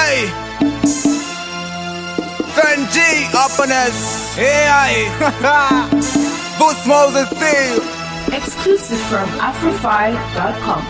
Aye. Fenji, Openness. AI. Boost Moses Steel. Exclusive from Afrofy.com.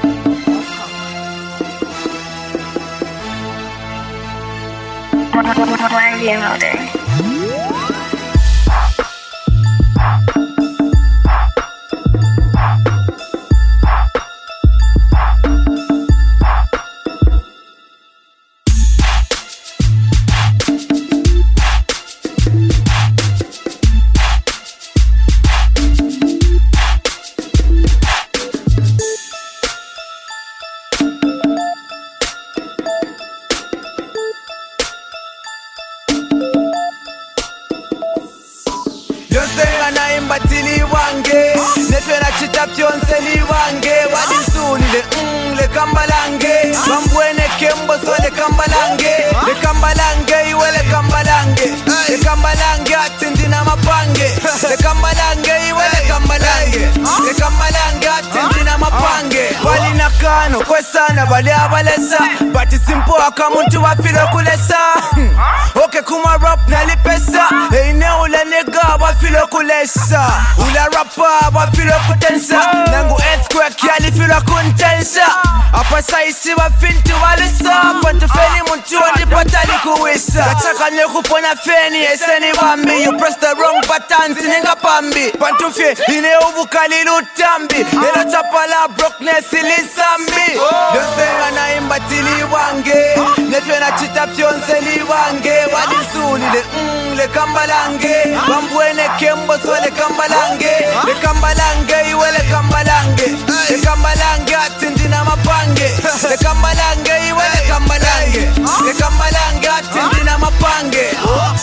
Yonse anaimba tili wange Nefe na chita pyonse li wange Wadisuni le kambalange Bambwene kembo so le kambalange Le kambalange iwe le kambalange Le kambalange atindi na mapange Le kambalange iwe le kambalange Le kambalange atindi na mapange Wali nakano kwesana bali abalesa Bati simpo akamuntu wafilo kulesa Oke kuma rap na lipesa Eine ule nega wafilo kulesa Ula rapa wafilo kutensa Nangu earthquake yali filo kuntensa Apa saisi wafintu walisa Pantu feni muntu wandipatali kuwisa Gataka nekupona feni eseni wambi You press the wrong button tininga pambi Pantu fye ine ubukali lutambi Ela tapala brokness ilisambi Yonse anaimba tili wange Nefe na chita pyonse li wange Wadisuni le kambalange Bambwene kembo so le kambalange Le kambalange iwe le kambalange Le kambalange atindi na mapange Le kambalange iwe le kambalange Le kambalange atindi na mapange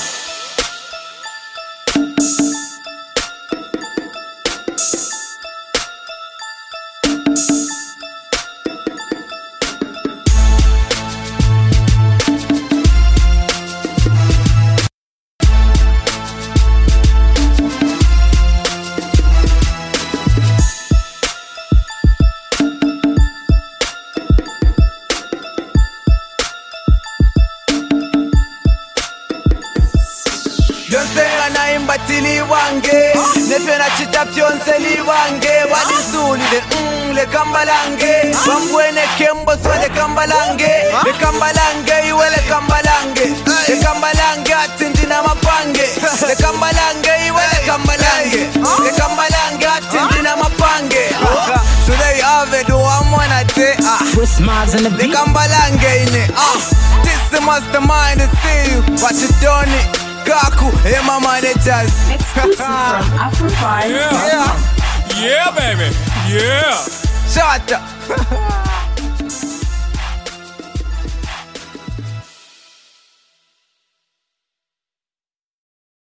Yonse anaimba tili wange Nefe na chita pyonse li wange Wadisuni le kambalange Bambwene kembo so le kambalange Le kambalange iwe le kambalange Le kambalange atindi na mapange Le kambalange iwe le kambalange Le kambalange atindi na mapange So there you have it, one more na te Chris Miles in the Le beat. kambalange ine This the mastermind to see you What you done it Kaku, hey my managers. Exclusive from Afrofy.com. Yeah, baby. Yeah. Shut up.